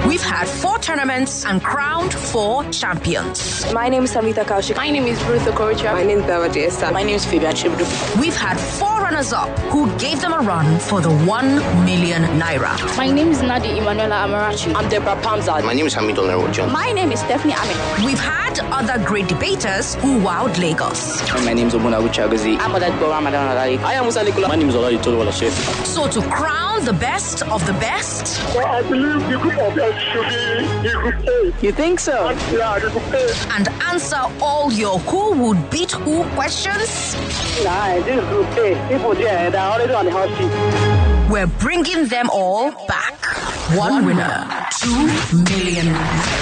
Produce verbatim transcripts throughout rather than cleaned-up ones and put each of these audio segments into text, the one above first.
We've had four tournaments and crowned four champions. My name is Samita Kaushik. My name is Ruth Okorocha. My name is Bawadi Esther. My name is Phoebe Achibdu. We've had four runners-up who gave them a run for the one million naira. My name is Nadi Emanuela Amarachi. I'm Deborah Pamzad. My name is Hamid Olnarojan. My name is Stephanie Amin. We've had other great debaters who wowed Lagos. My name is Omona Uchagozi. I'm Odadbo Ramadan Alali. I am Musa Nikula. My name is Olari Tolwala Chef. So to crown the best of the best, well, I believe the group of us should be the group A. You think so? And, yeah, the group A. and answer all your who would beat who questions, Nah, this is group A. People there, they're already on the hot seat. we're bringing them all back. One winner, two million.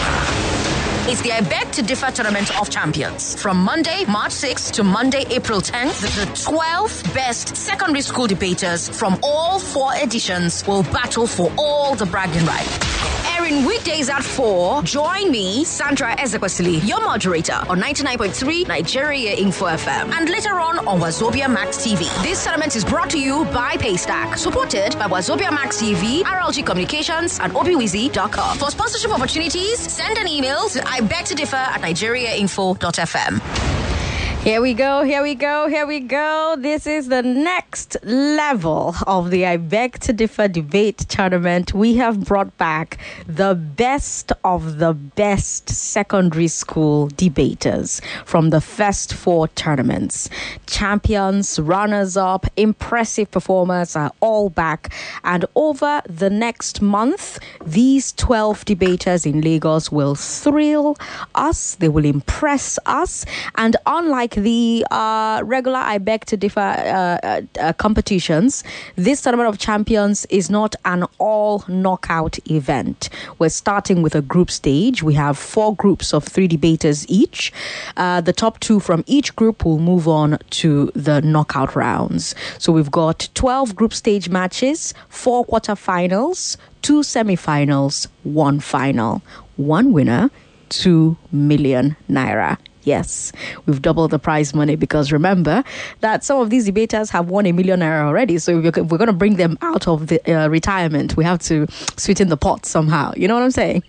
It's the I Beg to Differ Tournament of Champions. From Monday, March sixth to Monday, April tenth, the twelve best secondary school debaters from all four editions will battle for all the bragging rights. Airing weekdays at four, join me, Sandra Ezekwesili, your moderator on ninety-nine point three Nigeria Info F M, and later on on Wazobia Max T V. This tournament is brought to you by Paystack, supported by Wazobia Max T V, R L G Communications, and obiwizi dot com. For sponsorship opportunities, send an email to I beg to differ at nigeria info dot f m. Here we go, here we go, here we go. This is the next level of the I Beg to Differ debate tournament. We have brought back the best of the best secondary school debaters from the first four tournaments. Champions, runners-up, impressive performers are all back. And over the next month, these twelve debaters in Lagos will thrill us. They will impress us. And unlike the uh, regular I Beg to Differ uh, uh, uh, competitions, this Tournament of Champions is not an all knockout event. We're starting with a group stage. We have four groups of three debaters each. Uh, the top two from each group will move on to the knockout rounds. So we've got twelve group stage matches, four quarterfinals, two semifinals, one final. One winner, two million naira. Yes, we've doubled the prize money because remember that some of these debaters have won a million naira already. So if we're, we're going to bring them out of the uh, retirement, we have to sweeten the pot somehow. You know what I'm saying?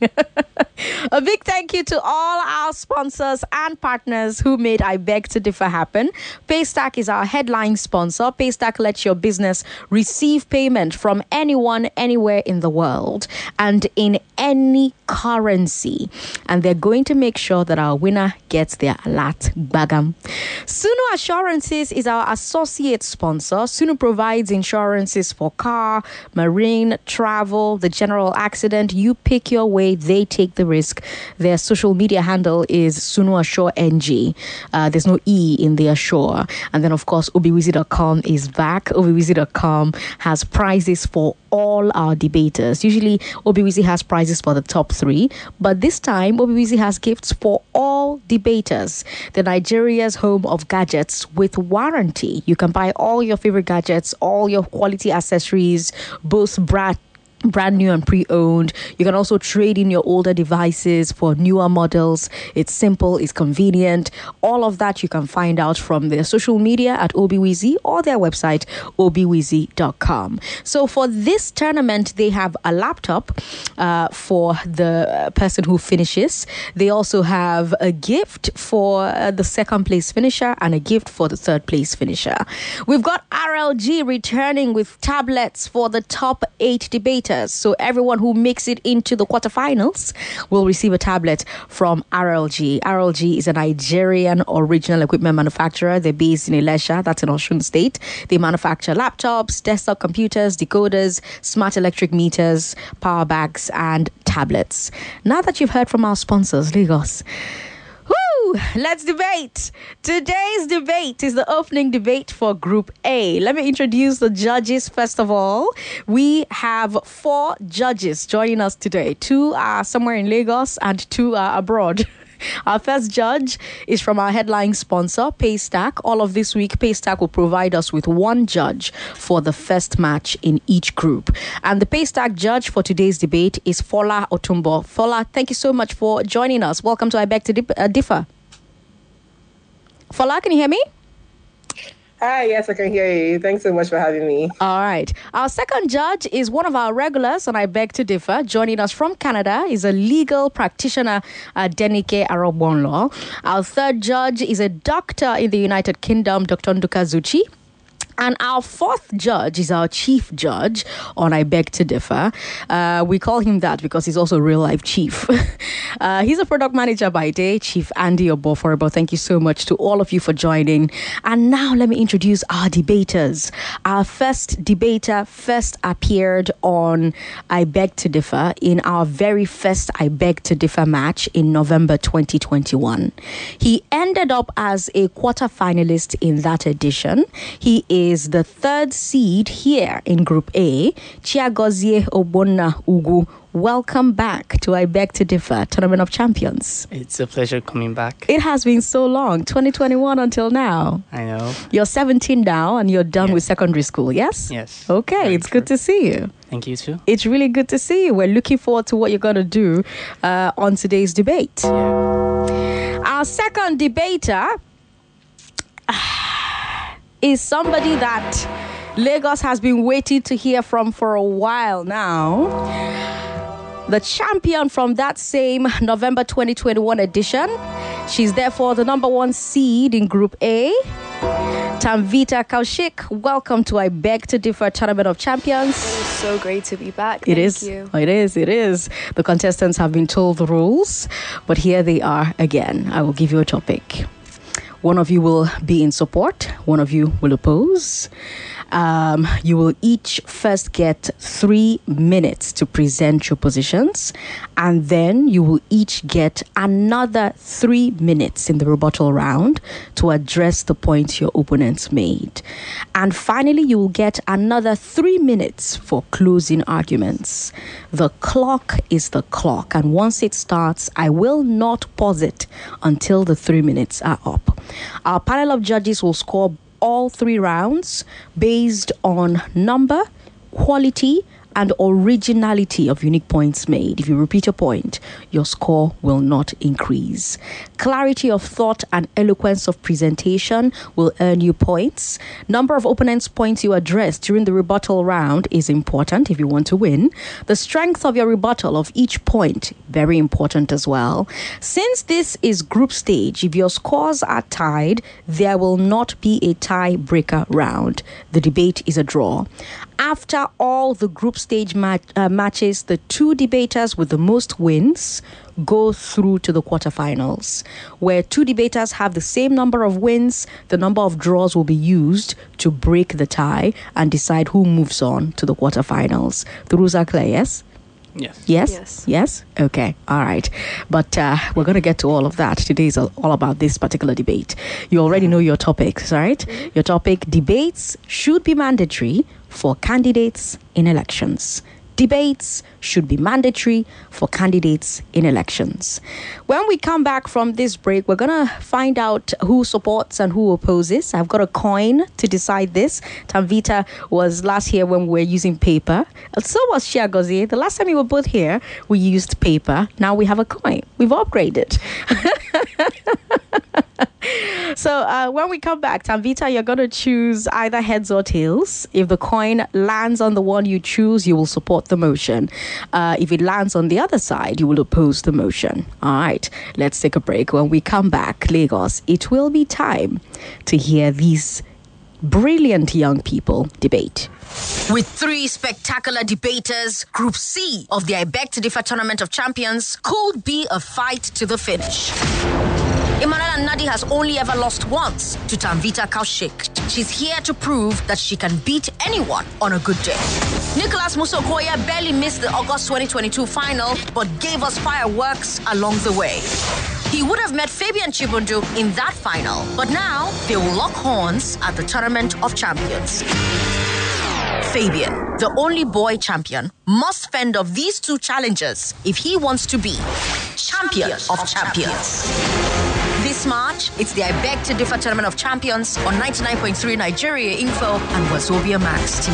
A big thank you to all our sponsors and partners who made I Beg to Differ happen. Paystack is our headline sponsor. Paystack lets your business receive payment from anyone, anywhere in the world and in any currency. And they're going to make sure that our winner gets their alat bagam. Sunu Assurances is our associate sponsor. Sunu provides insurances for car, marine, travel, the general accident. You pick your way, they take the risk. Their social media handle is Sunu Assure N G. Uh, there's no E in the Assure. And then, of course, obiwizi dot com is back. obiwizi dot com has prizes for all our debaters. Usually, Obiwizi has prizes for the top three, but this time, Obiwizi has gifts for all debaters. The Nigeria's home of gadgets with warranty. You can buy all your favorite gadgets, all your quality accessories, both brand brand new and pre-owned. You can also trade in your older devices for newer models. It's simple, it's convenient. All of that you can find out from their social media at Obiwizi or their website obiwizi dot com. So for this tournament, they have a laptop uh, for the person who finishes. They also have a gift for uh, the second place finisher and a gift for the third place finisher. We've got R L G returning with tablets for the top eight debaters. So everyone who makes it into the quarterfinals will receive a tablet from R L G. R L G is a Nigerian original equipment manufacturer. They're based in Ilesha, that's in Osun State. They manufacture laptops, desktop computers, decoders, smart electric meters, power banks, and tablets. Now that you've heard from our sponsors, Lagos, woo, let's debate. Today's debate is the opening debate for Group A. Let me introduce the judges first of all. We have four judges joining us today. Two are somewhere in Lagos and two are abroad. Our first judge is from our headline sponsor, Paystack. All of this week, Paystack will provide us with one judge for the first match in each group. And the Paystack judge for today's debate is Fola Otumbo. Fola, thank you so much for joining us. Welcome to I Beg to Dip- uh, Differ. Fola, can you hear me? Hi, yes, I can hear you. Thanks so much for having me. All right. Our second judge is one of our regulars, and I beg to differ. Joining us from Canada is a legal practitioner, uh, Denike Arobonlo. Our third judge is a doctor in the United Kingdom, Doctor Nduka Zuchi. And our fourth judge is our chief judge on I Beg to Differ. Uh, we call him that because he's also a real-life chief. uh, he's a product manager by day, Chief Andy Oboforebo. Thank you so much to all of you for joining. And now let me introduce our debaters. Our first debater first appeared on I Beg to Differ in our very first I Beg to Differ match in November twenty twenty-one. He ended up as a quarter-finalist in that edition. He is is the third seed here in Group A, Chiagozie Obonna Ugu. Welcome back to I Beg to Differ, Tournament of Champions. It's a pleasure coming back. It has been so long, twenty twenty-one until now. I know. You're seventeen now and you're done yes. with secondary school, yes? Yes. Okay, Very it's true. good to see you. Thank you too. It's really good to see you. We're looking forward to what you're going to do uh, on today's debate. Yeah. Our second debater is somebody that Lagos has been waiting to hear from for a while now. The champion from that same November twenty twenty-one edition. She's therefore the number one seed in Group A. Tanvita Kaushik, welcome to I Beg to Differ Tournament of Champions. It is so great to be back. It Thank is. you. It is. It is. The contestants have been told the rules, but here they are again. I will give you a topic. One of you will be in support. One of you will oppose. Um, you will each first get three minutes to present your positions, and then you will each get another three minutes in the rebuttal round to address the points your opponents made. And finally, you will get another three minutes for closing arguments. The clock is the clock, and once it starts, I will not pause it until the three minutes are up. Our panel of judges will score all three rounds based on number, quality, and originality of unique points made. If you repeat a point, your score will not increase. Clarity of thought and eloquence of presentation will earn you points. Number of opponents' points you address during the rebuttal round is important if you want to win. The strength of your rebuttal of each point, very important as well. Since this is group stage, if your scores are tied, there will not be a tiebreaker round. The debate is a draw. After all the group stage mat- uh, matches, the two debaters with the most wins go through to the quarterfinals. Where two debaters have the same number of wins, the number of draws will be used to break the tie and decide who moves on to the quarterfinals. The rules are clear, yes? Yes. Yes? Yes. Yes? Okay. All right. But uh, we're going to get to all of that. Today is all about this particular debate. You already know your topics, right? Mm-hmm. Your topic, debates should be mandatory for candidates in elections. Debates should be mandatory for candidates in elections. When we come back from this break, we're going to find out who supports and who opposes. I've got a coin to decide this. Tanvita was last year when we were using paper. So was Chiagozie. The last time we were both here, we used paper. Now we have a coin. We've upgraded. So uh, when we come back, Tanvita, you're going to choose either heads or tails. If the coin lands on the one you choose, you will support the motion. Uh, if it lands on the other side, you will oppose the motion. All right, let's take a break. When we come back, Lagos, it will be time to hear these brilliant young people debate. With three spectacular debaters, Group C of the I Beg to Differ Tournament of Champions could be a fight to the finish. Emmanuel Nadi has only ever lost once to Tanvita Kaushik. She's here to prove that she can beat anyone on a good day. Nicholas Musokoya barely missed the August twenty twenty-two final, but gave us fireworks along the way. He would have met Fabian Chibundu in that final, but now they will lock horns at the Tournament of Champions. Fabian, the only boy champion, must fend off these two challengers if he wants to be champion of champions. This March, it's the I Beg to Differ Tournament of Champions on ninety-nine point three Nigeria Info and Wazobia Max T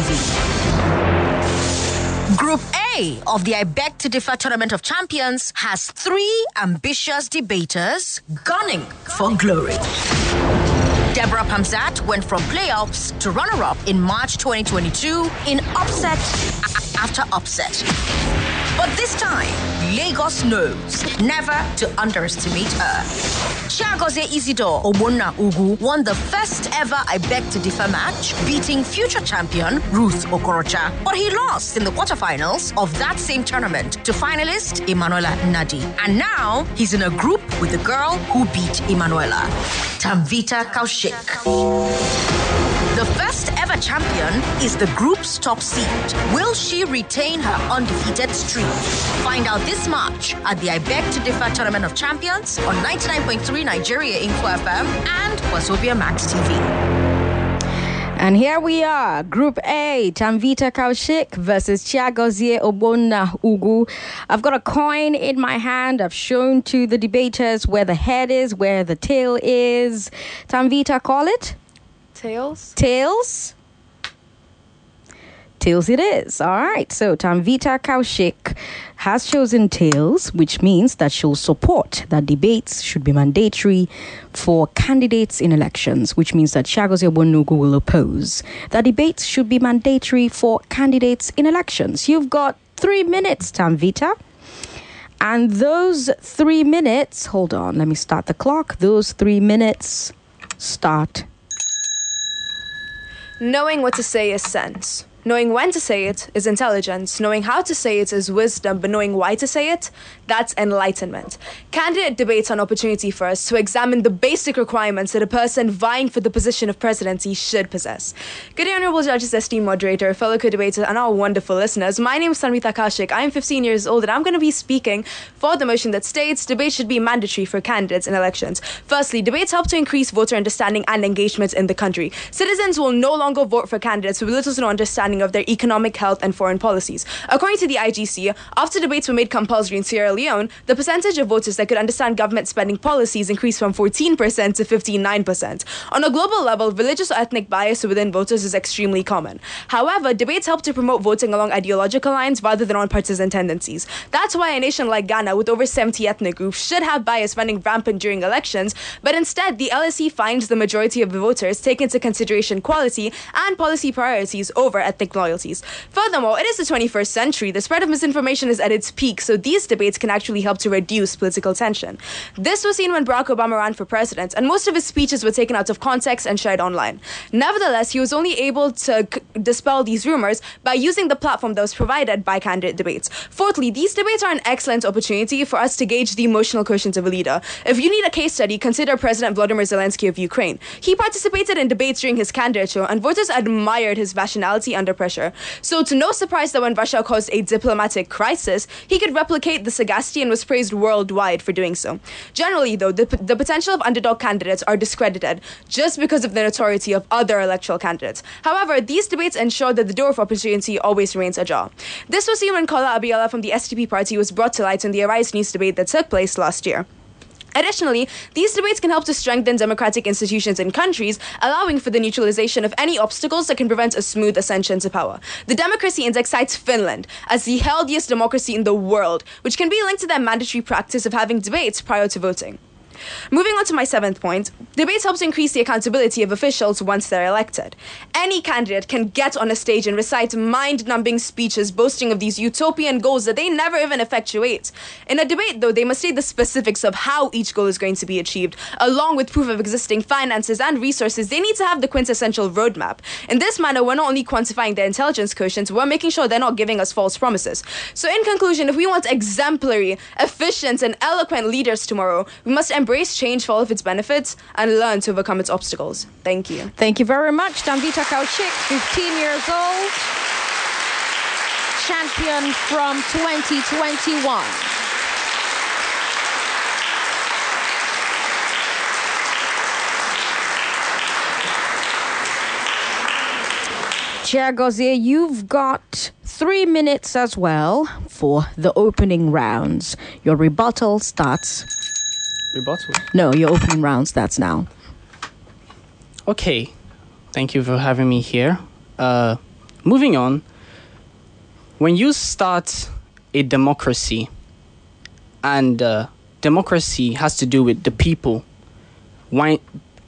V. Group A of the I Beg to Differ Tournament of Champions has three ambitious debaters gunning for glory. Deborah Pamzat went from playoffs to runner-up in March twenty twenty-two in upset a- after upset. But this time, Lagos knows never to underestimate her. Chiagozie Isidore Ogbonna Ugu won the first ever I Beg to Differ match, beating future champion Ruth Okorocha. But he lost in the quarterfinals of that same tournament to finalist Emanuela Nadi. And now, he's in a group with the girl who beat Emanuela, Tamvita Kaushik. The first ever champion is the group's top seed. Will she retain her undefeated streak? Find out this March at the I Beg to Differ Tournament of Champions on ninety-nine point three Nigeria Info F M and Wazobia Max T V. And here we are, Group A, Tamvita Kaushik versus Chiagozie Ogbonna Ugu. I've got a coin in my hand. I've shown to the debaters where the head is, where the tail is. Tamvita, call it? Tails? Tails? Tails it is. All right. So Tamvita Kaushik has chosen tails, which means that she'll support that debates should be mandatory for candidates in elections, which means that Chiagozie Ogbonna Ugu will oppose. That debates should be mandatory for candidates in elections. You've got three minutes, Tamvita. And those three minutes, hold on, let me start the clock. Those three minutes start. Knowing what to say is sense. Knowing when to say it is intelligence. Knowing how to say it is wisdom, but knowing why to say it, that's enlightenment. Candidate debates are an opportunity for us to examine the basic requirements that a person vying for the position of presidency should possess. Good day, honorable judges, esteemed moderator, fellow co-debaters, and our wonderful listeners. My name is Tamvita Kaushik. I am fifteen years old, and I'm going to be speaking for the motion that states debates should be mandatory for candidates in elections. Firstly, debates help to increase voter understanding and engagement in the country. Citizens will no longer vote for candidates with little to no understanding of their economic, health, and foreign policies. According to the I G C, after debates were made compulsory in Sierra Leone, the percentage of voters that could understand government spending policies increased from fourteen percent to fifty-nine percent. On a global level, religious or ethnic bias within voters is extremely common. However, debates help to promote voting along ideological lines rather than on partisan tendencies. That's why a nation like Ghana, with over seventy ethnic groups, should have bias running rampant during elections, but instead, the L S E finds the majority of the voters take into consideration quality and policy priorities over ethnic loyalties. Furthermore, it is the twenty-first century. The spread of misinformation is at its peak, so these debates can actually help to reduce political tension. This was seen when Barack Obama ran for president, and most of his speeches were taken out of context and shared online. Nevertheless, he was only able to c- dispel these rumors by using the platform that was provided by candidate debates. Fourthly, these debates are an excellent opportunity for us to gauge the emotional quotient of a leader. If you need a case study, consider President Volodymyr Zelensky of Ukraine. He participated in debates during his candidature, and voters admired his rationality under pressure. So, to no surprise that when Russia caused a diplomatic crisis, he could replicate the sagacity and was praised worldwide for doing so. Generally, though, the, the potential of underdog candidates are discredited just because of the notoriety of other electoral candidates. However, these debates ensure that the door of opportunity always remains ajar. This was seen when Kola Abiola from the S D P party was brought to light in the Arise News debate that took place last year. Additionally, these debates can help to strengthen democratic institutions in countries, allowing for the neutralization of any obstacles that can prevent a smooth ascension to power. The Democracy Index cites Finland as the healthiest democracy in the world, which can be linked to their mandatory practice of having debates prior to voting. Moving on to my seventh point, debates help to increase the accountability of officials once they're elected. Any candidate can get on a stage and recite mind-numbing speeches boasting of these utopian goals that they never even effectuate. In a debate, though, they must state the specifics of how each goal is going to be achieved, along with proof of existing finances and resources. They need to have the quintessential roadmap. In this manner, we're not only quantifying their intelligence quotient, we're making sure they're not giving us false promises. So in conclusion, if we want exemplary, efficient, and eloquent leaders tomorrow, we must embrace Embrace change for all of its benefits and learn to overcome its obstacles. Thank you. Thank you very much, Tamvita Kaushik, fifteen years old, champion from twenty twenty-one. Chiagozie, you've got three minutes as well for the opening rounds. Your rebuttal starts... Rebuttal? No, your opening round starts now. Okay. Thank you for having me here. Uh, moving on. When you start a democracy, and uh, democracy has to do with the people, why,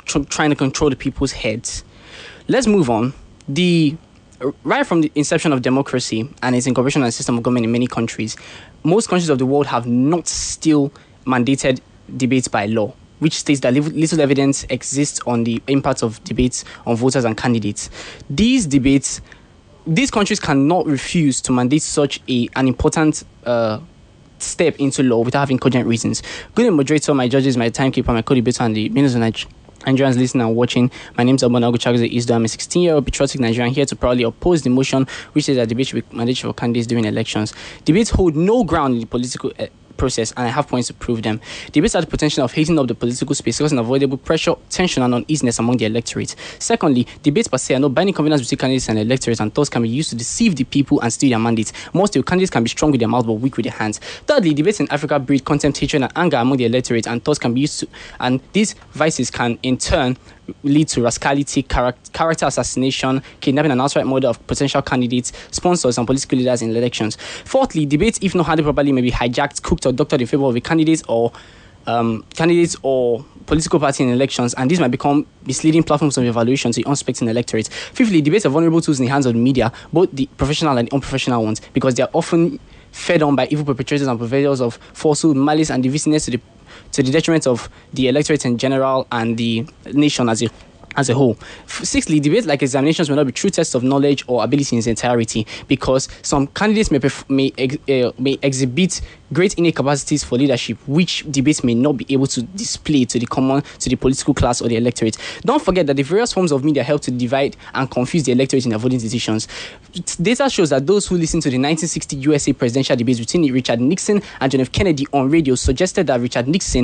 tr- trying to control the people's heads. Let's move on. The right from the inception of democracy and its incorporation and system of government in many countries, most countries of the world have not still mandated debates by law, which states that little evidence exists on the impact of debates on voters and candidates. These debates, these countries cannot refuse to mandate such a an important uh, step into law without having cogent reasons. Good moderator, my judges, my timekeeper, my co-debater, and the millions of Nigerians Nigerians listening and watching. My name is Obona Oguchagoze Isdo. I'm a sixteen-year-old patriotic Nigerian here to proudly oppose the motion which says that debate should be mandated for candidates during elections. Debates hold no ground in the political uh, process, and I have points to prove them. Debates have the potential of heating up the political space, causing avoidable pressure, tension, and uneasiness among the electorate. Secondly, debates per se are no binding covenants between candidates and electorates, and thus can be used to deceive the people and steal their mandates. More still, candidates can be strong with their mouth but weak with their hands. Thirdly, debates in Africa breed contempt, hatred, and anger among the electorate, and thus can be used to, and these vices can in turn lead to rascality, character assassination, kidnapping, and outright murder of potential candidates, sponsors, and political leaders in elections. Fourthly, debates, if not handled properly, may be hijacked, cooked, or doctored in favor of a candidate or um, candidates or political party in elections, and these might become misleading platforms of evaluation to the unsuspecting electorate. Fifthly, debates are vulnerable tools in the hands of the media, both the professional and the unprofessional ones, because they are often fed on by evil perpetrators and purveyors of falsehood, malice, and divisiveness to the to the detriment of the electorate in general and the nation as a as a whole. Sixthly, debates like examinations may not be true tests of knowledge or ability in its entirety, because some candidates may perf- may ex- uh, may exhibit great innate capacities for leadership, which debates may not be able to display to the common to the political class or the electorate. Don't forget that the various forms of media help to divide and confuse the electorate in their voting decisions. Data shows that those who listened to the nineteen sixty U S A presidential debates between Richard Nixon and John F. Kennedy on radio suggested that Richard Nixon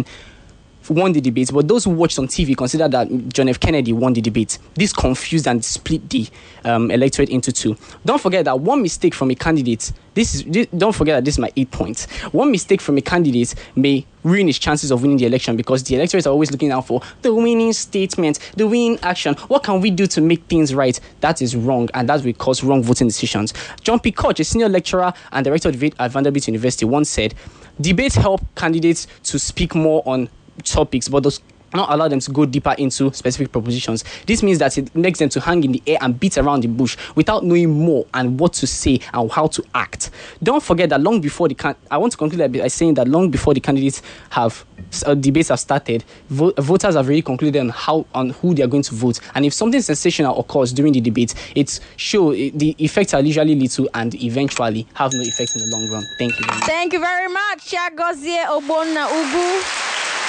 won the debate, but those who watched on T V considered that John F. Kennedy won the debate. This confused and split the um, electorate into two. Don't forget that one mistake from a candidate, this is this, don't forget that this is my eight points. One mistake from a candidate may ruin his chances of winning the election, because the electorate are always looking out for the winning statement, the winning action. What can we do to make things right? That is wrong, and that will cause wrong voting decisions. John P. Koch, a senior lecturer and director of debate at Vanderbilt University, once said, debates help candidates to speak more on topics, but does not allow them to go deeper into specific propositions. This means that it makes them to hang in the air and beat around the bush without knowing more and what to say and how to act. Don't forget that long before the can- I want to conclude by saying that long before the candidates have uh, debates have started, vo- voters have already concluded on how on who they are going to vote. And if something sensational occurs during the debate, it's show it, the effects are usually little and eventually have no effect in the long run. Thank you very much. Thank you very much, Chiagozie Obona Ugu.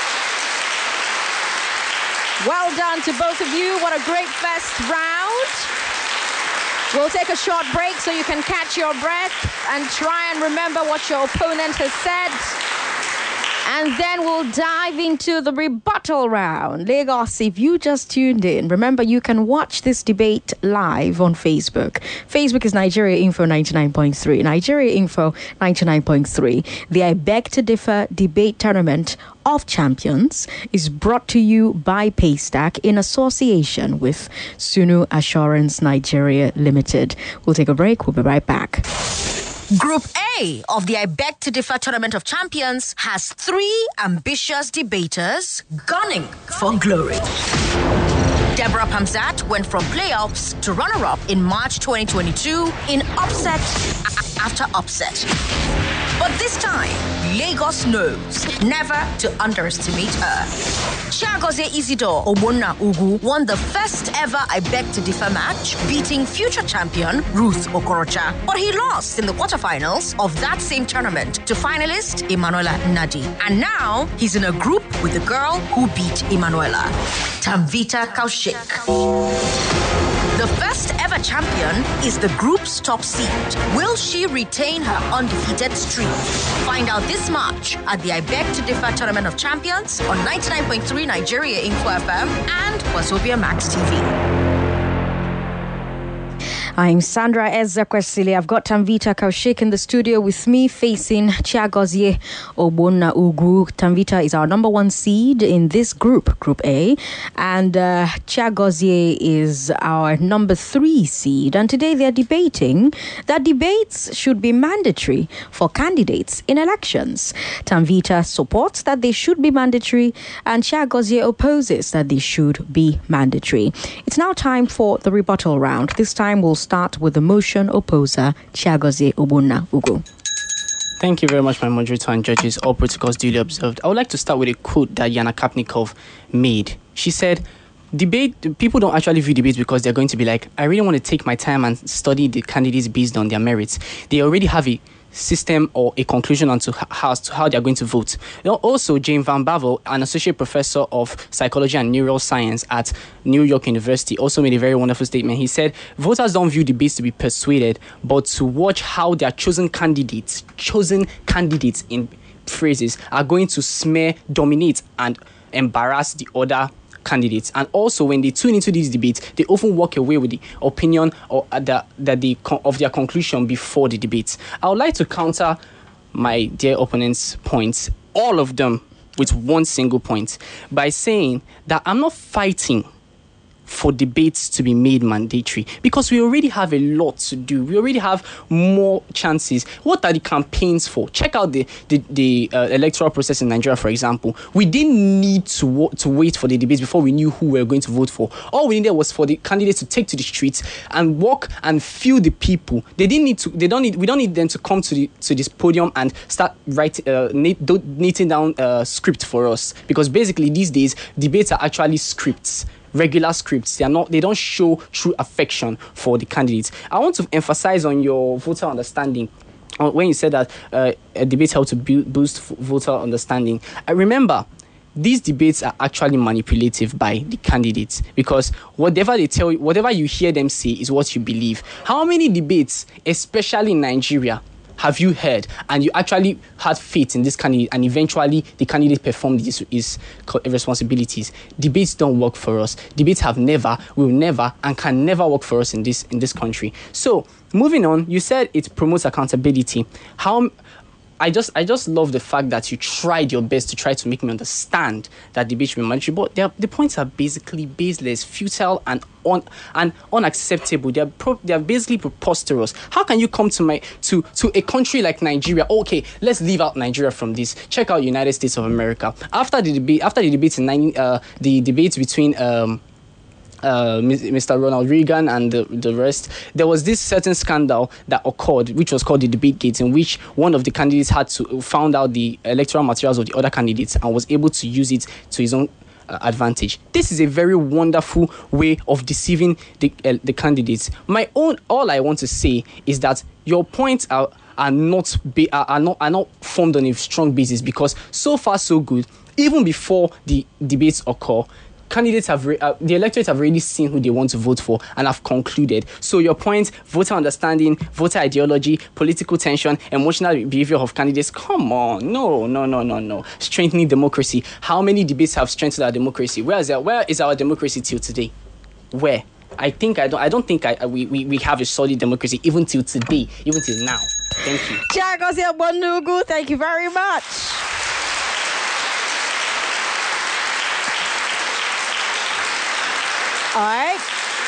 Well done to both of you. What a great first round. We'll take a short break so you can catch your breath and try and remember what your opponent has said. And then we'll dive into the rebuttal round. Lagos, if you just tuned in, remember you can watch this debate live on Facebook. Facebook is Nigeria Info ninety-nine point three. Nigeria Info ninety-nine point three. The I Beg to Differ debate tournament of champions is brought to you by Paystack in association with Sunu Assurance Nigeria Limited. We'll take a break. We'll be right back. Group A of the I Beg to Differ Tournament of Champions has three ambitious debaters gunning for glory. Deborah Pamzat went from playoffs to runner-up in March twenty twenty-two in upset after upset. But this time, Lagos knows never to underestimate her. Chiagozie Isidore Obona Ugu won the first ever I Beg to Differ match, beating future champion Ruth Okorocha. But he lost in the quarterfinals of that same tournament to finalist Emanuela Nadi. And now, he's in a group with the girl who beat Emanuela, Tamvita Kaushik. The first ever champion is the group's top seed. Will she retain her undefeated streak? Find out this March at the I Beg to Differ Tournament of Champions on ninety-nine point three Nigeria Info F M and Wazobia Max T V. I'm Sandra Ezekwesili. I've got Tanvita Kaushik in the studio with me, facing Chiagozie Ogbonna Ugwu. Tanvita is our number one seed in this group, Group A, and uh, Chiagozie is our number three seed. And today they're debating that debates should be mandatory for candidates in elections. Tanvita supports that they should be mandatory, and Chiagozie opposes that they should be mandatory. It's now time for the rebuttal round. This time we'll start with the motion opposer, Chiagozie Ogbonna Ugwu. Thank you very much, my moderator and judges. All protocols duly observed. I would like to start with a quote that Yana Kapnikov made. She said, debate, people don't actually view debates because they're going to be like, I really want to take my time and study the candidates based on their merits. They already have a system or a conclusion onto how, to how they're going to vote. You know, also, Jane Van Bavel, an associate professor of psychology and neuroscience at New York University, also made a very wonderful statement. He said, voters don't view debates to be persuaded, but to watch how their chosen candidates, chosen candidates in phrases, are going to smear, dominate, and embarrass the other candidates. And also, when they tune into these debates, they often walk away with the opinion or the, that the of their conclusion before the debates. I would like to counter my dear opponent's points, all of them, with one single point, by saying that I'm not fighting for debates to be made mandatory, because we already have a lot to do. We already have more chances. What are the campaigns for? Check out the the, the uh, electoral process in Nigeria, for example. We didn't need to wo- to wait for the debates before we knew who we were going to vote for. All we needed was for the candidates to take to the streets and walk and feel the people. They didn't need to. They don't need. We don't need them to come to the to this podium and start writing, uh, knitting down a script for us. Because basically these days debates are actually scripts. Regular scripts. They are not. They don't show true affection for the candidates. I want to emphasize on your voter understanding. Uh, when you said that uh, a debate helped to build, boost voter understanding, I remember these debates are actually manipulative by the candidates, because whatever they tell you, whatever you hear them say, is what you believe. How many debates, especially in Nigeria, have you heard and you actually had faith in this candidate and eventually the candidate performed his, his responsibilities? Debates don't work for us. Debates have never, will never, and can never work for us in this in this country. So, moving on, you said it promotes accountability. How... I just I just love the fact that you tried your best to try to make me understand that debate should be mandatory, but the points are basically baseless, futile, and un, and unacceptable. They are pro, they are basically preposterous. How can you come to my to to a country like Nigeria? Okay, let's leave out Nigeria from this. Check out United States of America. After the debate, after the debates in nineteen, uh, the debates between um. Uh, Mister Ronald Reagan and the, the rest, there was this certain scandal that occurred, which was called the Debate Gate, in which one of the candidates had to found out the electoral materials of the other candidates and was able to use it to his own uh, advantage. This is a very wonderful way of deceiving the uh, the candidates. My own, all I want to say is that your points are are not be, are, are not are not formed on a strong basis, because so far so good. Even before the debates occur, candidates have, re- uh, the electorate have already seen who they want to vote for and have concluded. So your point, voter understanding, voter ideology, political tension, emotional behavior of candidates, come on, no, no, no, no, no. Strengthening democracy. How many debates have strengthened our democracy? Where is, our, where is our democracy till today? Where? I think I don't. I don't think I, we, we we have a solid democracy even till today, even till now. Thank you. Chiagozie Ogbonna Ugwu, thank you very much. All right.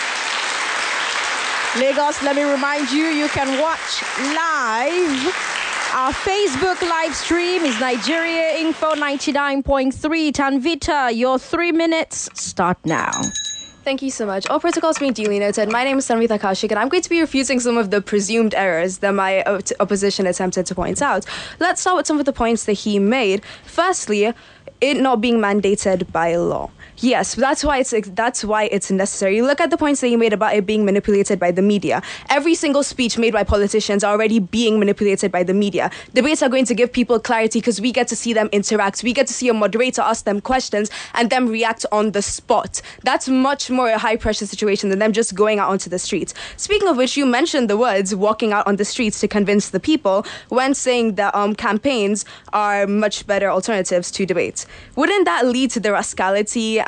Lagos, let me remind you, you can watch live. Our Facebook live stream is Nigeria Info ninety-nine point three. Tanvita, your three minutes start now. Thank you so much. All protocols being duly noted. My name is Tanvita Kaushik, and I'm going to be refuting some of the presumed errors that my op- opposition attempted to point out. Let's start with some of the points that he made. Firstly, it not being mandated by law. Yes, that's why it's that's why it's necessary. Look at the points that you made about it being manipulated by the media. Every single speech made by politicians are already being manipulated by the media. Debates are going to give people clarity because we get to see them interact. We get to see a moderator ask them questions and them react on the spot. That's much more a high-pressure situation than them just going out onto the streets. Speaking of which, you mentioned the words walking out on the streets to convince the people when saying that um, campaigns are much better alternatives to debates. Wouldn't that lead to the rascality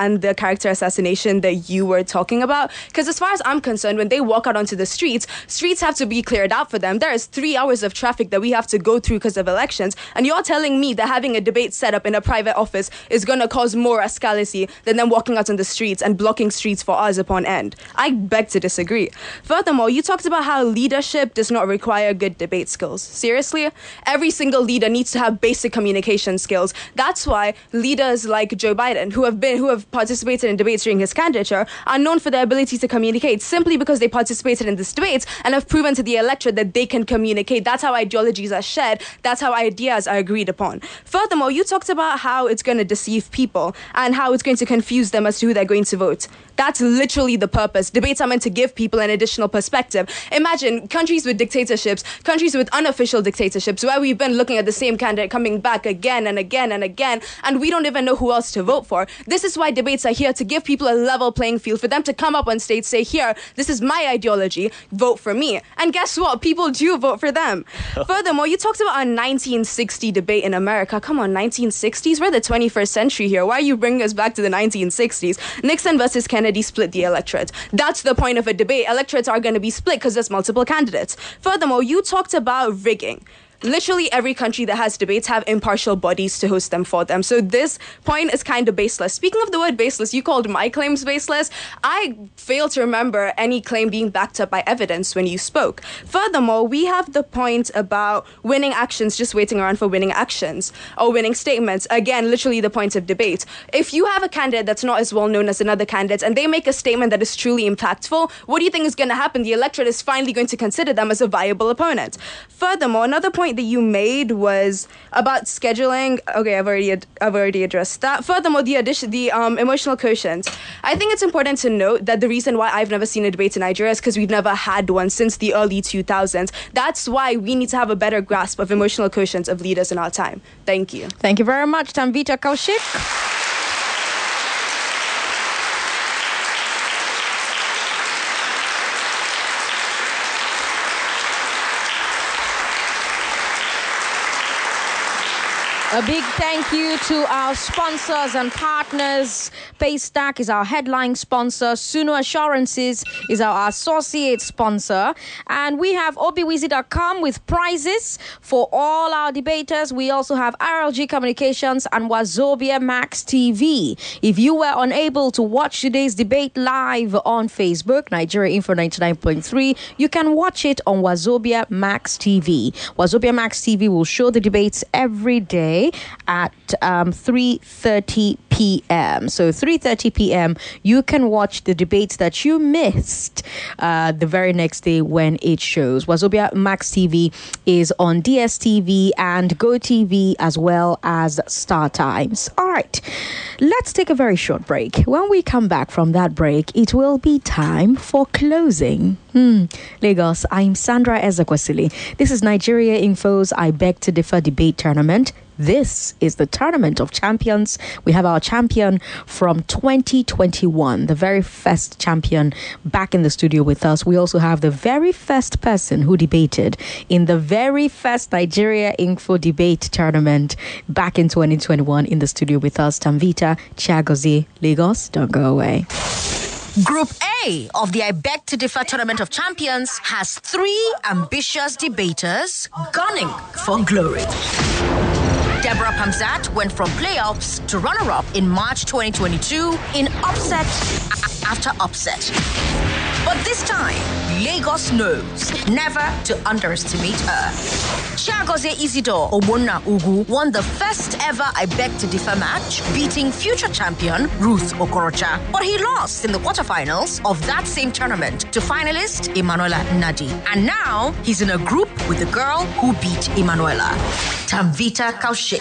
and the character assassination that you were talking about. Because as far as I'm concerned, when they walk out onto the streets, streets have to be cleared out for them. There is three hours of traffic that we have to go through because of elections. And you're telling me that having a debate set up in a private office is going to cause more escalacy than them walking out on the streets and blocking streets for hours upon end. I beg to disagree. Furthermore, you talked about how leadership does not require good debate skills. Seriously? Every single leader needs to have basic communication skills. That's why leaders like Joe Biden, who have been who have participated in debates during his candidature, are known for their ability to communicate simply because they participated in these debates and have proven to the electorate that they can communicate. That's how ideologies are shared. That's how ideas are agreed upon. Furthermore, you talked about how it's going to deceive people and how it's going to confuse them as to who they're going to vote. That's literally the purpose. Debates are meant to give people an additional perspective. Imagine countries with dictatorships, countries with unofficial dictatorships, where we've been looking at the same candidate coming back again and again and again, and we don't even know who else to vote for. This is why debates are here, to give people a level playing field, for them to come up on stage, say, here, this is my ideology, vote for me. And guess what? People do vote for them. Furthermore, you talked about a nineteen sixty debate in America. Come on, nineteen sixties? We're the twenty-first century here. Why are you bringing us back to the nineteen sixties? Nixon versus Kennedy split the electorate. That's the point of a debate. Electorates are going to be split because there's multiple candidates. Furthermore, you talked about rigging. Literally every country that has debates have impartial bodies to host them for them. So this point is kind of baseless. Speaking of the word baseless, you called my claims baseless. I fail to remember any claim being backed up by evidence when you spoke. Furthermore, we have the point about winning actions, just waiting around for winning actions or winning statements. Again, literally the point of debate. If you have a candidate that's not as well known as another candidate and they make a statement that is truly impactful, what do you think is going to happen? The electorate is finally going to consider them as a viable opponent. Furthermore, another point that you made was about scheduling. Okay, I've already ad- I've already addressed that. Furthermore, the addition, the um, emotional quotient. I think it's important to note that the reason why I've never seen a debate in Nigeria is because we've never had one since the early two thousands. That's why we need to have a better grasp of emotional quotients of leaders in our time. Thank you. Thank you very much, Tanvita Kaushik. A big thank you to our sponsors and partners. Paystack is our headline sponsor. Suno Assurances is our associate sponsor. And we have obiwizi dot com with prizes for all our debaters. We also have R L G Communications and Wazobia Max T V. If you were unable to watch today's debate live on Facebook, Nigeria Info ninety-nine point three, you can watch it on Wazobia Max T V. Wazobia Max T V will show the debates every day at um, three thirty p.m. So three thirty p.m. you can watch the debates that you missed uh, the very next day when it shows. Wazobia Max T V is on D S T V and GoTV as well as Star Times. All right, let's take a very short break. When we come back from that break, it will be time for closing. Hmm. Lagos, I'm Sandra Ezekwesili. This is Nigeria Info's I Beg to Differ debate tournament. This is the Tournament of Champions. We have our champion from twenty twenty-one, the very first champion back in the studio with us. We also have the very first person who debated in the very first Nigeria Info debate tournament back in twenty twenty-one in the studio with us, Tanvita Chiagozie. Lagos, don't go away. Group A of the I Beg to Differ Tournament of Champions has three ambitious debaters gunning for glory. Deborah Pamzat went from playoffs to runner-up in March twenty twenty-two in upset after upset. But this time, Lagos knows never to underestimate her. Chiagozie Isidore Omona Ugu won the first ever I Beg to Differ match, beating future champion Ruth Okorocha. But he lost in the quarterfinals of that same tournament to finalist Emanuela Nadi. And now, he's in a group with the girl who beat Emanuela, Tanvita Kaushik.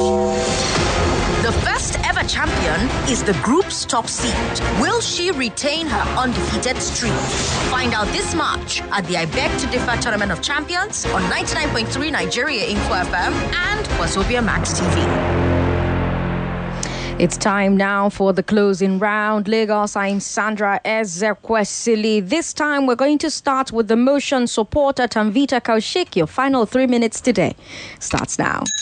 The first ever champion is the group's top seed. Will she retain her undefeated streak? Find out this March at the I Beg to Differ Tournament of Champions on ninety-nine point three Nigeria Info F M and Wazobia Max T V. It's time now for the closing round. Lagos, I'm Sandra Ezekwesili. This time we're going to start with the motion supporter Tanvita Kaushik. Your final three minutes today starts now.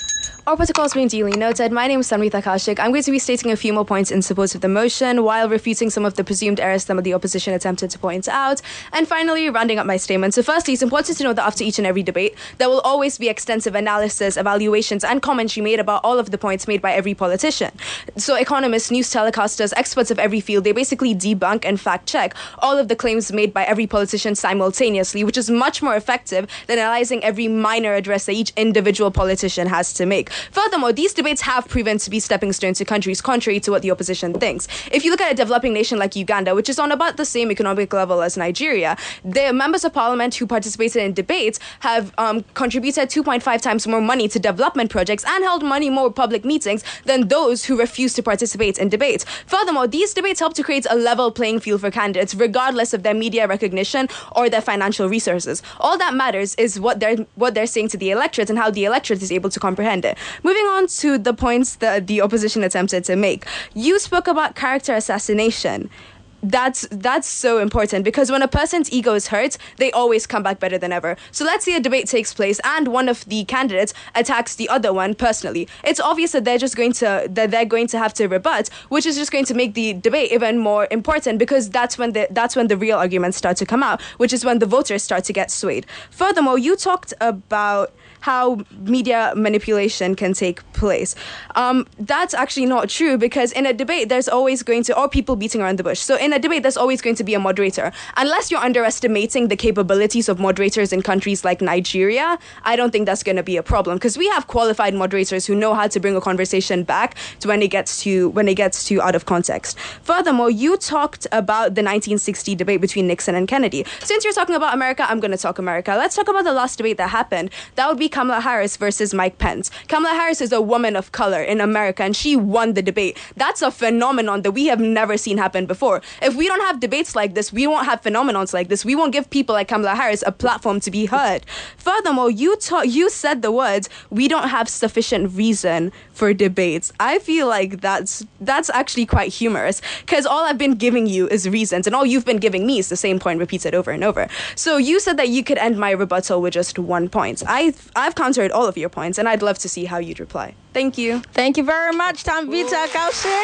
Our protocol's been duly noted. My name is Samrita Kaushik. I'm going to be stating a few more points in support of the motion while refuting some of the presumed errors some of the opposition attempted to point out. And finally, rounding up my statement. So firstly, it's important to know that after each and every debate, there will always be extensive analysis, evaluations, and commentary made about all of the points made by every politician. So economists, news telecasters, experts of every field, they basically debunk and fact-check all of the claims made by every politician simultaneously, which is much more effective than analyzing every minor address that each individual politician has to make. Furthermore, these debates have proven to be stepping stones to countries, contrary to what the opposition thinks. If you look at a developing nation like Uganda, which is on about the same economic level as Nigeria, the members of parliament who participated in debates have um, contributed two point five times more money to development projects and held many more public meetings than those who refuse to participate in debates. Furthermore, these debates help to create a level playing field for candidates, regardless of their media recognition or their financial resources. All that matters is what they're what they're saying to the electorate and how the electorate is able to comprehend it. Moving on to the points that the opposition attempted to make. You spoke about character assassination. That's that's so important because when a person's ego is hurt, they always come back better than ever. So let's say a debate takes place and one of the candidates attacks the other one personally. It's obvious that they're just going to that they're going to have to rebut, which is just going to make the debate even more important because that's when the that's when the real arguments start to come out, which is when the voters start to get swayed. Furthermore, you talked about how media manipulation can take place. Um, that's actually not true because in a debate, there's always going to, or people beating around the bush. So in a debate, there's always going to be a moderator. Unless you're underestimating the capabilities of moderators in countries like Nigeria, I don't think that's going to be a problem because we have qualified moderators who know how to bring a conversation back to when it gets to when it gets to out of context. Furthermore, you talked about the nineteen sixty debate between Nixon and Kennedy. Since you're talking about America, I'm going to talk America. Let's talk about the last debate that happened. That would be Kamala Harris versus Mike Pence. Kamala Harris is a woman of color in America and she won the debate. That's a phenomenon that we have never seen happen before. If we don't have debates like this, we won't have phenomenons like this. We won't give people like Kamala Harris a platform to be heard. Furthermore, you ta- you said the words, we don't have sufficient reason for debates. I feel like that's that's actually quite humorous because all I've been giving you is reasons and all you've been giving me is the same point repeated over and over. So you said that you could end my rebuttal with just one point. I've, I've countered all of your points and I'd love to see how you'd reply. Thank you. Thank you very much, Samrita Kaushik.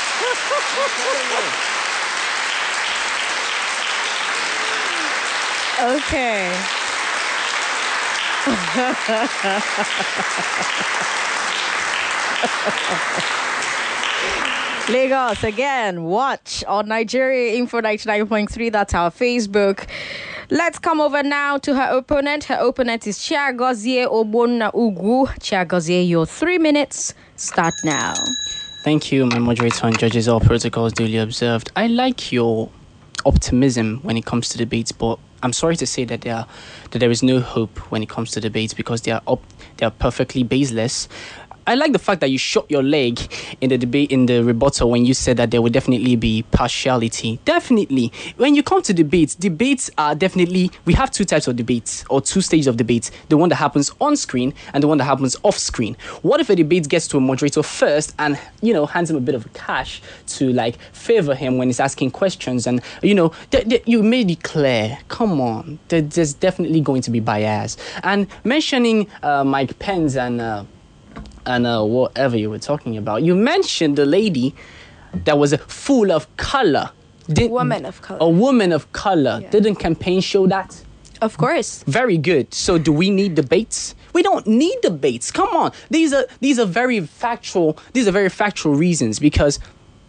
Okay. Lagos again. Watch on Nigeria Info ninety-nine point three. That's our Facebook. Let's come over now to her opponent. Her opponent is Chiagozie Obonna Ugu. Chiagozie, your three minutes start now. Thank you, my moderator and judges. All protocols duly observed. I like your optimism when it comes to debates, but I'm sorry to say that there are, that there is no hope when it comes to debates because they are up, they are perfectly baseless. I like the fact that you shot your leg in the debate, in the rebuttal, when you said that there would definitely be partiality. Definitely. When you come to debates, debates are definitely, we have two types of debates or two stages of debates. The one that happens on screen and the one that happens off screen. What if a debate gets to a moderator first and, you know, hands him a bit of cash to like favor him when he's asking questions and, you know, th- th- you made it clear. Come on. There- there's definitely going to be bias. And mentioning uh, Mike Pence and... Uh, and uh, whatever you were talking about. You mentioned the lady that was full of color. Did, woman of color. A woman of color. Yeah. Didn't campaign show that? Of course. Very good. So do we need debates? We don't need debates. Come on. These are these are very factual. These are very factual reasons because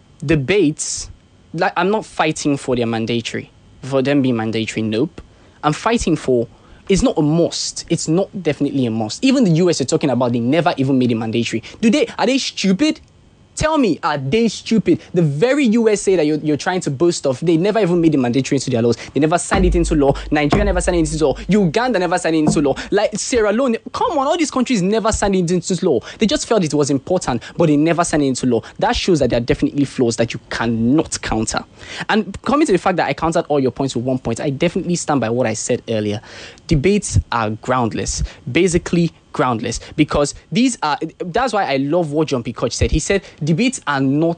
debates, like I'm not fighting for their mandatory, for them being mandatory. Nope. I'm fighting for it's not a must. It's not definitely a must. Even the U S are talking about they never even made it mandatory. Do they? Are they stupid? Tell me, are they stupid? The very U S A that you're, you're trying to boast of, they never even made it mandatory into their laws. They never signed it into law. Nigeria never signed it into law. Uganda never signed it into law. Like Sierra Leone, come on, all these countries never signed it into law. They just felt it was important, but they never signed it into law. That shows that there are definitely flaws that you cannot counter. And coming to the fact that I countered all your points with one point, I definitely stand by what I said earlier. Debates are groundless. Basically, groundless because these are that's why I love what John P. Koch said. He said debates are not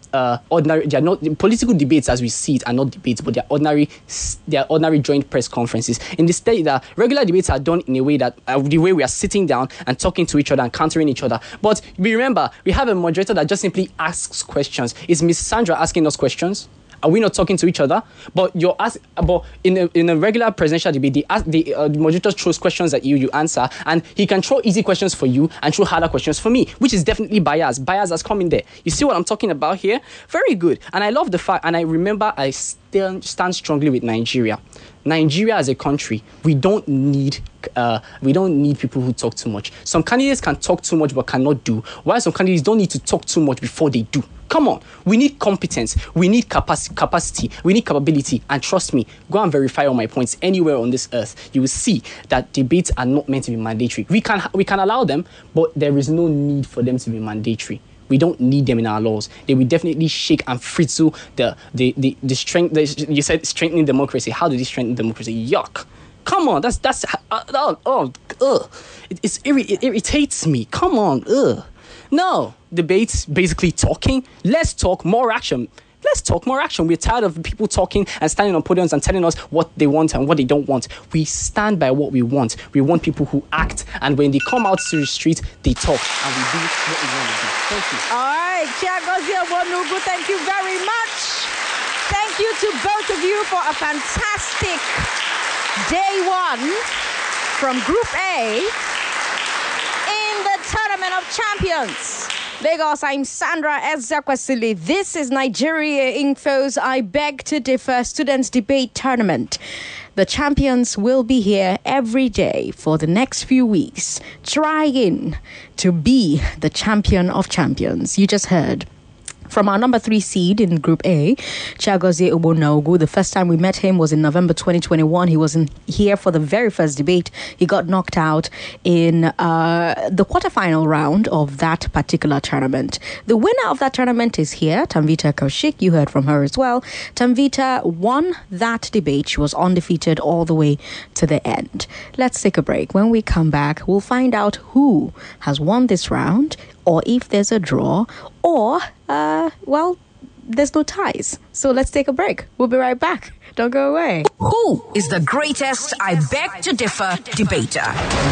uh, ordinary. They are not political debates as we see it are not debates, but they are ordinary. They are ordinary joint press conferences. In the state that regular debates are done in a way that uh, the way we are sitting down and talking to each other and countering each other. But we remember we have a moderator that just simply asks questions. Is Miss Sandra asking us questions? Are we not talking to each other? But you're ask, but in a in a regular presidential debate, the ask, the, uh, the moderator throws questions at you, you answer, and he can throw easy questions for you and throw harder questions for me, which is definitely bias. Bias has come in there. You see what I'm talking about here? Very good. And I love the fact, and I remember I still stand strongly with Nigeria. Nigeria as a country, we don't need uh, we don't need people who talk too much. Some candidates can talk too much but cannot do, while some candidates don't need to talk too much before they do. Come on, we need competence, we need capac- capacity, we need capability, and trust me, go and verify all my points anywhere on this earth. You will see that debates are not meant to be mandatory. We can we can allow them, but there is no need for them to be mandatory. We don't need them in our laws. They will definitely shake and frizzle the the the, the strength. The, you said strengthening democracy. How did it strengthen democracy? Yuck! Come on, that's that's uh, oh oh ugh. It, it's irri- it irritates me. Come on, ugh. No, debates basically talking. Let's talk more action. Let's talk more action. We're tired of people talking and standing on podiums and telling us what they want and what they don't want. We stand by what we want. We want people who act, and when they come out to the street, they talk, and we do what we want to do. Thank you. All right, Chiagozie Owonugu, thank you very much. Thank you to both of you for a fantastic day one from Group A in the Tournament of Champions. Lagos, I'm Sandra Ezekwesili. This is Nigeria Info's I Beg to Differ Students Debate Tournament. The champions will be here every day for the next few weeks, trying to be the champion of champions. You just heard from our number three seed in Group A, Chiagozie Owonugu. The first time we met him was in November twenty twenty-one. He was in here for the very first debate. He got knocked out in uh, the quarterfinal round of that particular tournament. The winner of that tournament is here, Tanvita Kaushik. You heard from her as well. Tanvita won that debate. She was undefeated all the way to the end. Let's take a break. When we come back, we'll find out who has won this round, or if there's a draw, or, uh, well, there's no ties. So let's take a break. We'll be right back. Don't go away. Who is the greatest I Beg to Differ debater?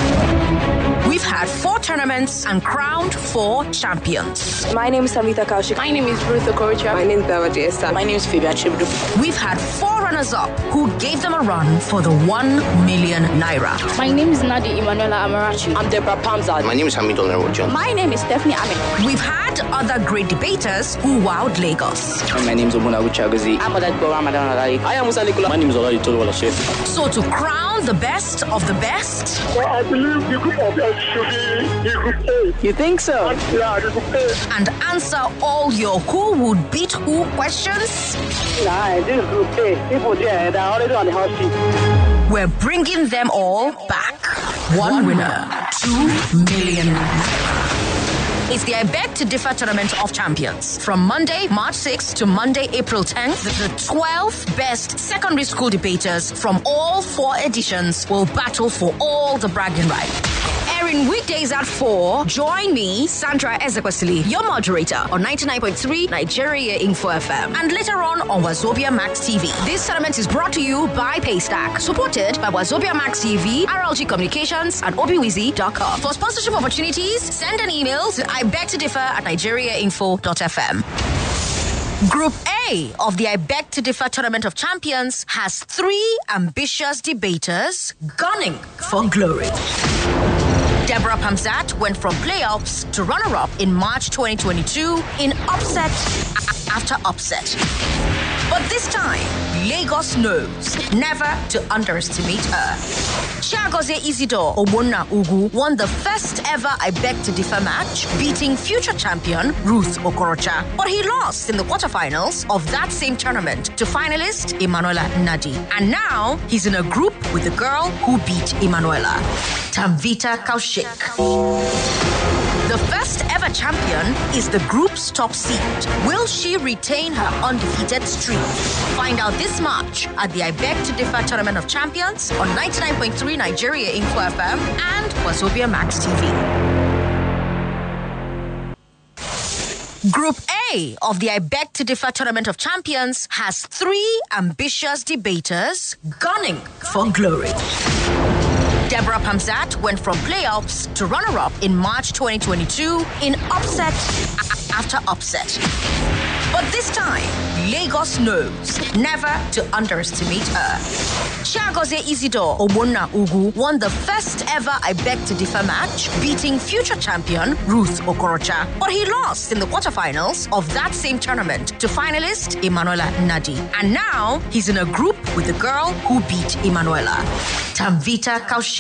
We've had four tournaments and crowned four champions. My name is Tanvita Kaushik. My name is Ruth Okorocha. My name is Beverly Esther. My name is Fabian Chibdu. We've had four runners-up who gave them a run for the one million naira. My name is Nadi Emanuela Amarachi. I'm Deborah Pamzad. My name is Hamid Olnarwojan. My name is Stephanie Amin. We've had other great debaters who wowed Lagos. My name is Obunagu Chiagozie. I'm Oladipo Ramadan Alali. I am Musa Nicola. My name is Oladi Toluwala Chef. So to crown the best of the best, Well, I believe the group of us should be the group A. You think so? Yeah, the group A. and answer all your who would beat who questions, Nah, this is group A. People there, they're already on the house seat. we're bringing them all back. One winner, two million naira. It's the I Beg to Differ Tournament of Champions. From Monday, March sixth to Monday, April tenth, the twelve best secondary school debaters from all four editions will battle for all the bragging rights. Airing weekdays at four, join me, Sandra Ezekwesili, your moderator on ninety-nine point three Nigeria Info F M, and later on on Wazobia Max T V. This tournament is brought to you by Paystack, supported by Wazobia Max T V, R L G Communications, and obiwizi dot com. For sponsorship opportunities, send an email to I Beg to Differ at nigeria info dot f m. Group A of the I Beg to Differ Tournament of Champions has three ambitious debaters gunning for glory. Deborah Pamzat went from playoffs to runner-up in March twenty twenty-two in upset after upset. But this time, Lagos knows never to underestimate her. Chiagozie Isidore Owonugu won the first ever I Beg to Differ match, beating future champion Ruth Okorocha. But he lost in the quarterfinals of that same tournament to finalist Emanuela Nadi. And now he's in a group with the girl who beat Emanuela, Tanvita Kaushik. The first ever champion is the group's top seed. Will she retain her undefeated streak? Find out this March at the I Beg to Differ Tournament of Champions on ninety-nine point three Nigeria Info F M and Wazobia Max T V. Group A of the I Beg to Differ Tournament of Champions has three ambitious debaters gunning for glory. Deborah Pamzat went from playoffs to runner-up in March twenty twenty-two in upset after upset. But this time, Lagos knows never to underestimate her. Chiagozie Isidore Ogbonna Ugwu won the first ever I Beg to Differ match, beating future champion Ruth Okorocha. But he lost in the quarterfinals of that same tournament to finalist Emanuela Nnadi. And now, he's in a group with the girl who beat Emanuela, Tamvita Kaushik.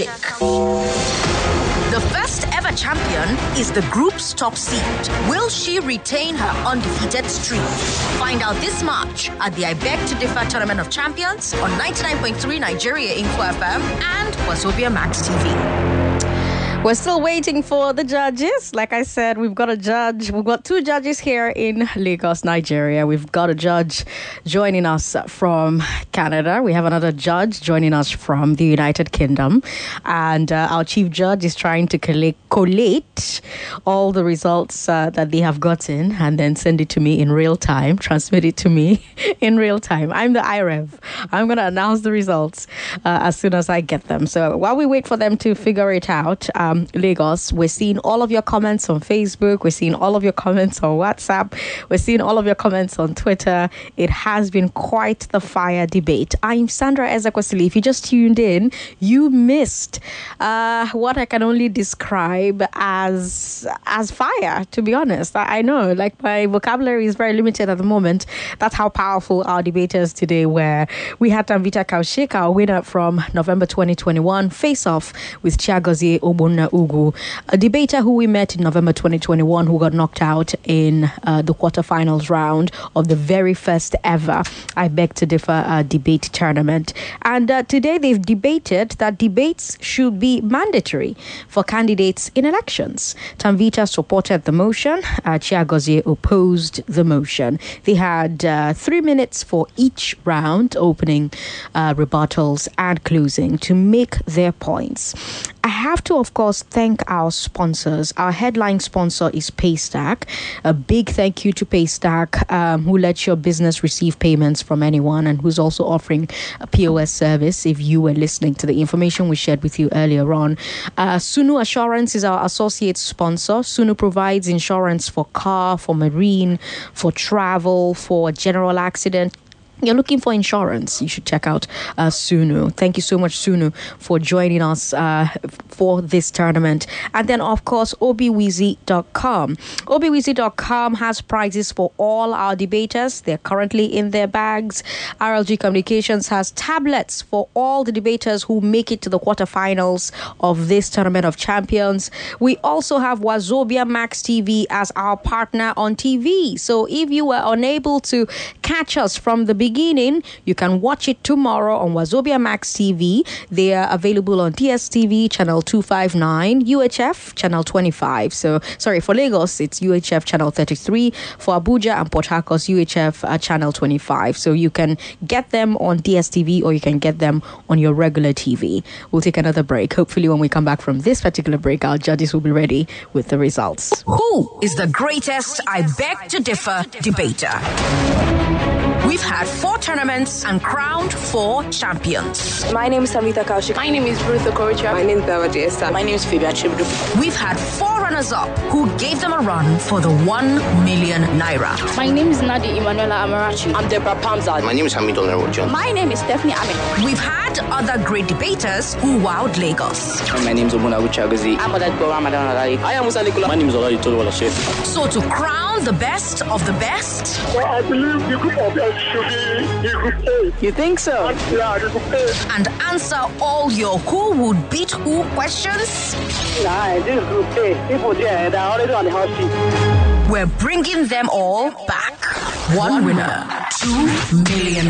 The first ever champion is the group's top seed. Will she retain her undefeated streak? Find out this March at the I Beg to Differ Tournament of Champions on ninety-nine point three Nigeria Info F M and Wazobia Max T V. We're still waiting for the judges. Like I said, we've got a judge. We've got two judges here in Lagos, Nigeria. We've got a judge joining us from Canada. We have another judge joining us from the United Kingdom. And uh, our chief judge is trying to collate, collate all the results uh, that they have gotten and then send it to me in real time, transmit it to me in real time. I'm the I R E V. I'm going to announce the results uh, as soon as I get them. So while we wait for them to figure it out, um, Lagos, we're seeing all of your comments on Facebook. We're seeing all of your comments on WhatsApp. We're seeing all of your comments on Twitter. It has been quite the fire debate. I'm Sandra Ezekwesili. If you just tuned in, you missed uh, what I can only describe as as fire, to be honest. I, I know, like, my vocabulary is very limited at the moment. That's how powerful our debaters today were. We had Tamvita Kaushik, our winner from November twenty twenty-one, face off with Chiagozie Ogbonna Ugwu, a debater who we met in November twenty twenty-one, who got knocked out in uh, the quarterfinals round of the very first ever I Beg to Differ uh, debate tournament. And uh, today they've debated that debates should be mandatory for candidates in elections. Tamvita supported the motion. Uh, Chiagozie opposed the motion. They had uh, three minutes for each round, opening uh, rebuttals and closing, to make their points. I have to, of course, thank our sponsors. Our headline sponsor is Paystack. A big thank you to Paystack, um, who lets your business receive payments from anyone and who's also offering a P O S service if you were listening to the information we shared with you earlier on. Uh, Sunu Assurance is our associate sponsor. Sunu provides insurance for car, for marine, for travel, for general accident. You're looking for insurance, you should check out uh, Sunu. Thank you so much, Sunu, for joining us uh, for this tournament. And then, of course, obiwizi dot com. obiwizi dot com has prizes for all our debaters. They're currently in their bags. R L G Communications has tablets for all the debaters who make it to the quarterfinals of this Tournament of Champions. We also have Wazobia Max T V as our partner on T V. So if you were unable to catch us from the beginning, beginning, you can watch it tomorrow on Wazobia Max T V. They are available on D S T V channel two fifty-nine, U H F channel twenty-five. So, sorry, for Lagos, it's U H F channel thirty-three. For Abuja and Port Harcourt, U H F uh, channel twenty-five. So you can get them on D S T V or you can get them on your regular T V. We'll take another break. Hopefully, when we come back from this particular break, our judges will be ready with the results. Who is the greatest I Beg to Differ debater? We've had four tournaments and crowned four champions. My name is Tamvita Kaushik. My name is Ruth Okorocha. My name is Bewaji Esther. My name is Fabian Chibudu. We've had four runners-up who gave them a run for the one million naira. My name is Nadi Emanuela Amarachi. I'm Deborah Pamzad. My name is Hamid Olnarojo. My name is Stephanie Amin. We've had other great debaters who wowed Lagos. My name is Ogbonna Ugwu. I'm Odadbo Ramadan Alali. I am Musa Nicola. My name is Olari Toluwala Chef. So to crown the best of the best, Well, I believe the group of us should be the group A. You think so? Yeah, the group A. and answer all your who would beat who questions, Nah, this is group A. People there, they're already on the house seat. we're bringing them all back. One winner, two million.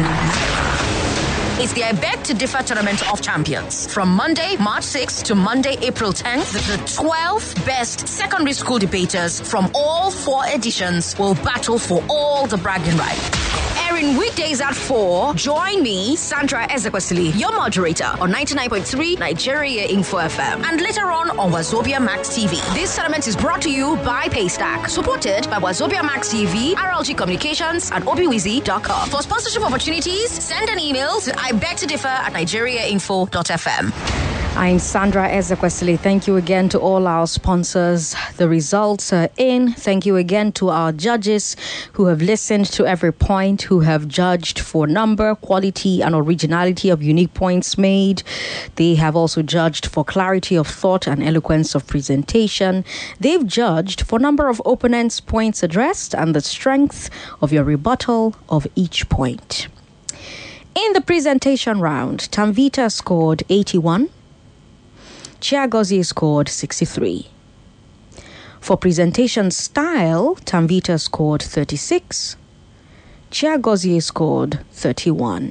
It's the I Beg to Differ Tournament of Champions. From Monday, March sixth to Monday, April tenth, the twelve best secondary school debaters from all four editions will battle for all the bragging rights. Airing weekdays at four. Join me, Sandra Ezekwesili, your moderator on ninety-nine point three Nigeria Info F M, and later on on Wazobia Max T V. This tournament is brought to you by Paystack, supported by Wazobia Max T V, R L G Communications, and obiwizi dot com. For sponsorship opportunities, send an email to I beg to differ at nigeria info dot f m. I'm Sandra Ezekwesili. Thank you again to all our sponsors. The results are in. Thank you again to our judges who have listened to every point, who have judged for number, quality, and originality of unique points made. They have also judged for clarity of thought and eloquence of presentation. They've judged for number of opponents' points addressed and the strength of your rebuttal of each point. In the presentation round, Tamvita scored eighty-one. Chiagozie scored sixty-three. For presentation style, Tamvita scored thirty-six. Chiagozie scored thirty-one.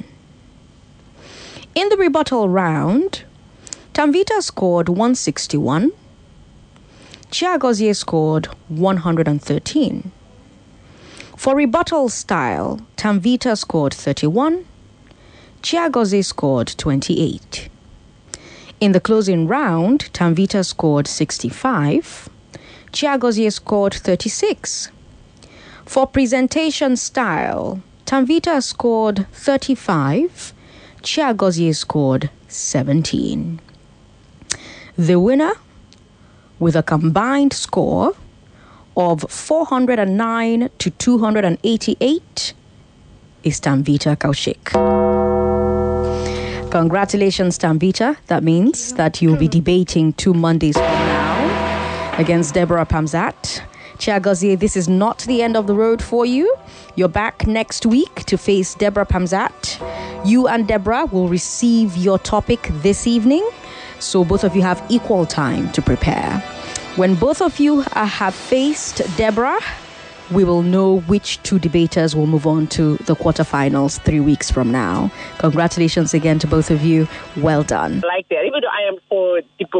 In the rebuttal round, Tamvita scored one hundred sixty-one. Chiagozie scored one hundred thirteen. For rebuttal style, Tamvita scored thirty-one. Chiagozie scored twenty-eight. In the closing round, Tamvita scored sixty-five. Chiagozie scored thirty-six. For presentation style, Tamvita scored thirty-five. Chiagozie scored seventeen. The winner, with a combined score of four hundred nine to two hundred eighty-eight, is Tamvita Kaushik. Congratulations, Tamvita. That means that you'll be debating two Mondays from now against Deborah Pamzat. Chiagozie, this is not the end of the road for you. You're back next week to face Deborah Pamzat. You and Deborah will receive your topic this evening, so both of you have equal time to prepare. When both of you uh, have faced Deborah, we will know which two debaters will move on to the quarterfinals three weeks from now. Congratulations again to both of you. Well done. I like that. Even though I am for,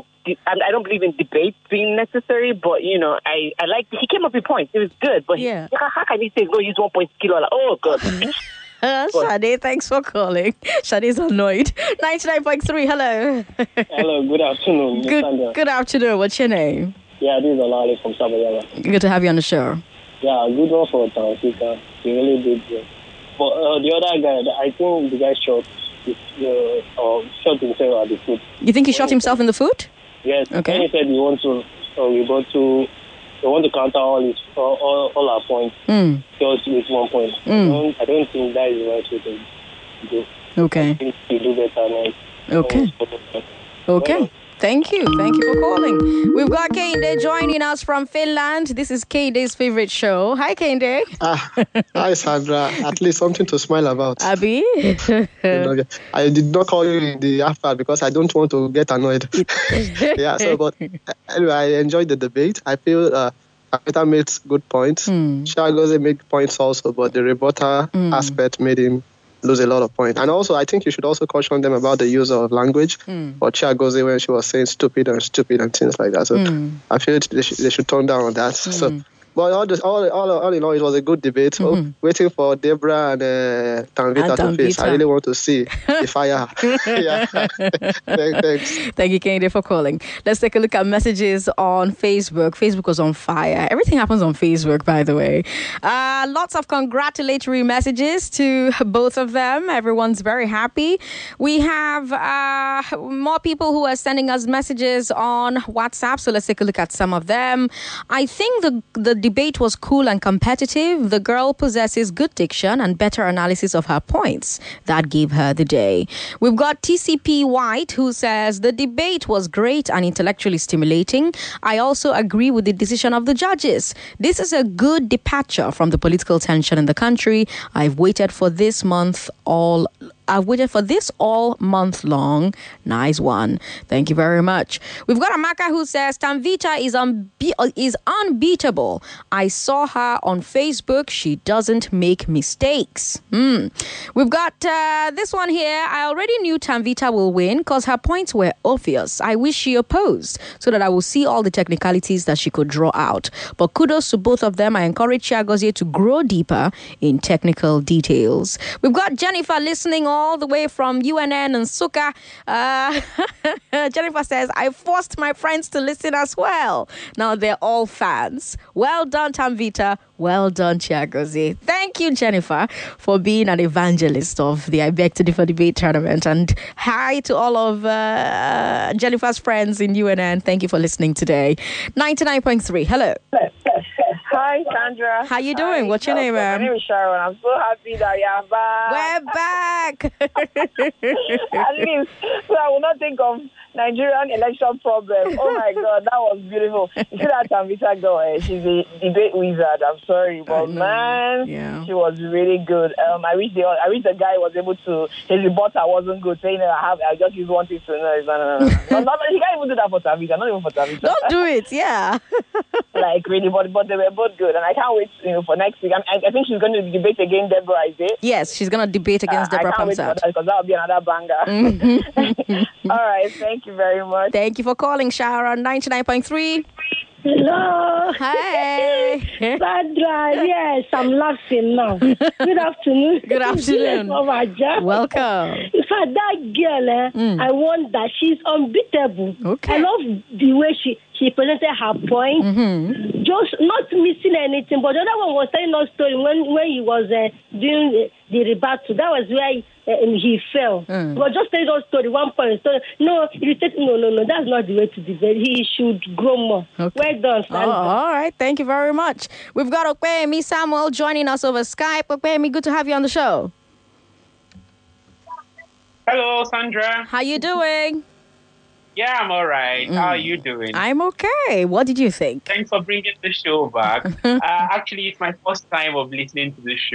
I don't believe in debate being necessary, but, you know, I, I like, he came up with points. It was good. But yeah. he, how can he say, go use one point kilo? Like, oh, God. Uh, Shade, thanks for calling. Shade's annoyed. ninety-nine point three, hello. Hello, good afternoon. Good, good afternoon. What's your name? Yeah, this is Olale from Sabayaba. Good to have you on the show. Yeah, good one for Tamvita. He really did good. But uh, the other guy, I think the guy shot, the, uh, shot himself at the foot. You think he shot himself in the foot? Yes. Okay. And he said he wants to, uh, we want to, we want to counter all his, uh, all, all our points. Mm. Just with one point. Mm. I, don't, I don't think that is the right way to do. Okay. I think you do better now. Okay. Okay. Thank you. Thank you for calling. We've got Kende joining us from Finland. This is Kende's favorite show. Hi, Kende. Ah, hi, Sandra. At least something to smile about. Abby? You know, I did not call you in the after because I don't want to get annoyed. yeah, so, but anyway, I enjoyed the debate. I feel uh, Tamvita made good points. Mm. Chiagozie made points also, but the rebuttal mm. aspect made him lose a lot of points. And also, I think you should also caution them about the use of language mm. or Chiagozie when she was saying stupid and stupid and things like that. So mm. I feel they should, they should tone down on that. Mm. So, but all, this, all, all, all in all, it was a good debate. Mm-hmm. So, waiting for Deborah and uh, Tamvita to face. I really want to see the fire. yeah. Thanks. Thank you, Kende, for calling. Let's take a look at messages on Facebook. Facebook was on fire. Everything happens on Facebook, by the way. Uh, lots of congratulatory messages to both of them. Everyone's very happy. We have uh, more people who are sending us messages on WhatsApp. So let's take a look at some of them. I think the the debate was cool and competitive. The girl possesses good diction and better analysis of her points. That gave her the day. We've got T C P White, who says the debate was great and intellectually stimulating. I also agree with the decision of the judges. This is a good departure from the political tension in the country. I've waited for this month all I've waited for this all month long. Nice one. Thank you very much. We've got Amaka who says Tamvita is unbe- is unbeatable. I saw her on Facebook. She doesn't make mistakes. Hmm. We've got uh, this one here. I already knew Tamvita will win because her points were obvious. I wish she opposed so that I will see all the technicalities that she could draw out. But kudos to both of them. I encourage Chiagozie to grow deeper in technical details. We've got Jennifer listening all the way from U N N and Suka. Uh, Jennifer says, I forced my friends to listen as well. Now they're all fans. Well done, Tamvita. Well done, Chiagozie. Thank you, Jennifer, for being an evangelist of the I Beg to Differ debate tournament. And hi to all of uh, Jennifer's friends in U N N. Thank you for listening today. ninety-nine point three. Hello. Hi, Sandra. How you doing? Hi. What's your name, ma'am? My name is Sharon. I'm so happy that you're back. We're back. At least, so I will not think of Nigerian election problem. Oh my God, that was beautiful. You see that Tamvita girl? Eh? She's a debate wizard. I'm sorry, but man, yeah. she was really good. Um, I wish the I wish the guy was able to. His rebuttal wasn't good, saying that I have. I just use one thing to know. No, no, no, no. no, no, you can't even do that for Tamvita. Not even for Tamvita. Don't do it. Yeah. Like really, but but they were both good, and I can't wait, you know, for next week. I, I think she's going to debate against Deborah, is it? Yes, she's going to debate against uh, Deborah I can't wait for Pamsat. that because that will be another banger. Mm-hmm. All right, thank you very much. Thank you for calling, Sharon. ninety-nine point three. Hello. Hi. Sandra, yes, I'm laughing now. Good afternoon. Good afternoon. Oh, my God. Welcome. In fact, that girl, eh, Mm. I want that. She's unbeatable. Okay. I love the way she, she presented her point. Mm-hmm. Just not missing anything. But the other one was telling us story when, when he was uh, doing the, the rebuttal. That was where he, uh, he fell. Mm. But just telling us story, one point. Story. No, he said, no, no, no, that's not the way to debate. He should grow more. Okay. Well done, Oh, Sandra. all right. Thank you very much. We've got Okpeyemi Samuel joining us over Skype. Okpeyemi, good to have you on the show. Hello, Sandra. How you doing? Yeah, I'm all right. Mm. How are you doing? I'm okay. What did you think? Thanks for bringing the show back. uh, actually, it's my first time of listening to the show.